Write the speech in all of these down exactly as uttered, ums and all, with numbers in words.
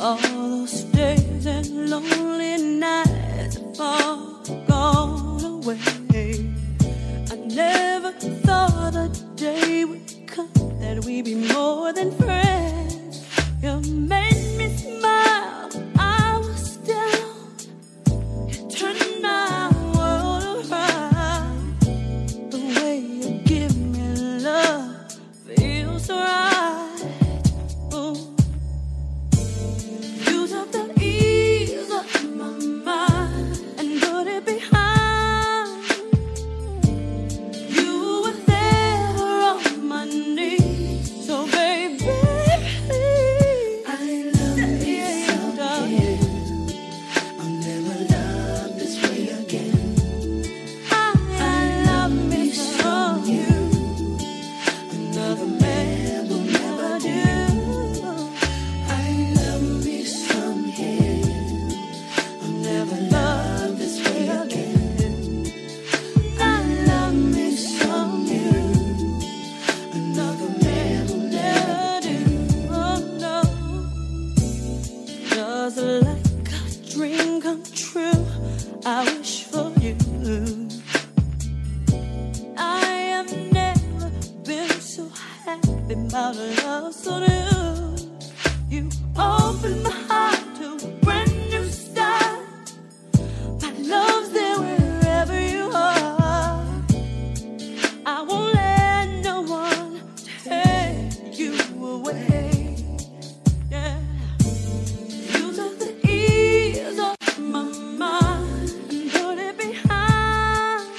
All those days and lonely nights have all gone away. I never thought a day would come that we'd be more than friends. You made me smile when I was down. You turned my world around. The way you give me love feels right. Ooh. You took the ease off my mind and put it behind. You were there on my knees, so baby, I love you someday. I'll never love this way again. I, I love me from you. Another man will never do. I love me some him. I'll never love this way again. I love me some you. Another man will never do. Oh no. Just like a dream come true, I wish for you. I have never been so happy about a love so new. You opened my heart to a brand new start. My love's there wherever you are. I won't let no one take you away. Yeah. You took the ease off my mind and put it behind.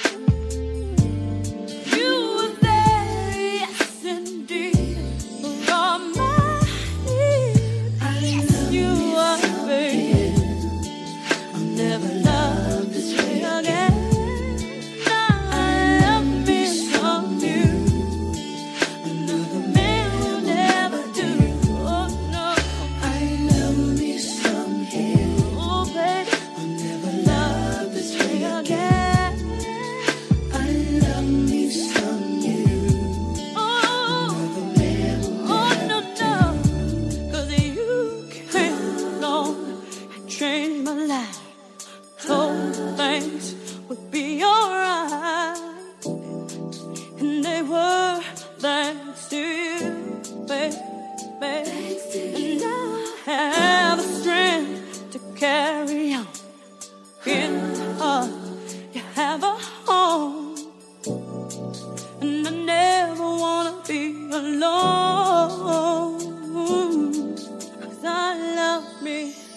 You were there, yes indeed, for all my needs. Yes, you are, baby. I'll never love this way again. I love me some you. Another man will never do. Oh no. I love me some him. Oh baby, I'll never love this way again. I love me some you. Oh, another man will oh no no. Cause you came along and changed my life. Told things would be alright, and they were thanks to you, baby. And I have the strength to carry on. In the heart, you have a home, and I never wanna be alone. 'Cause I love me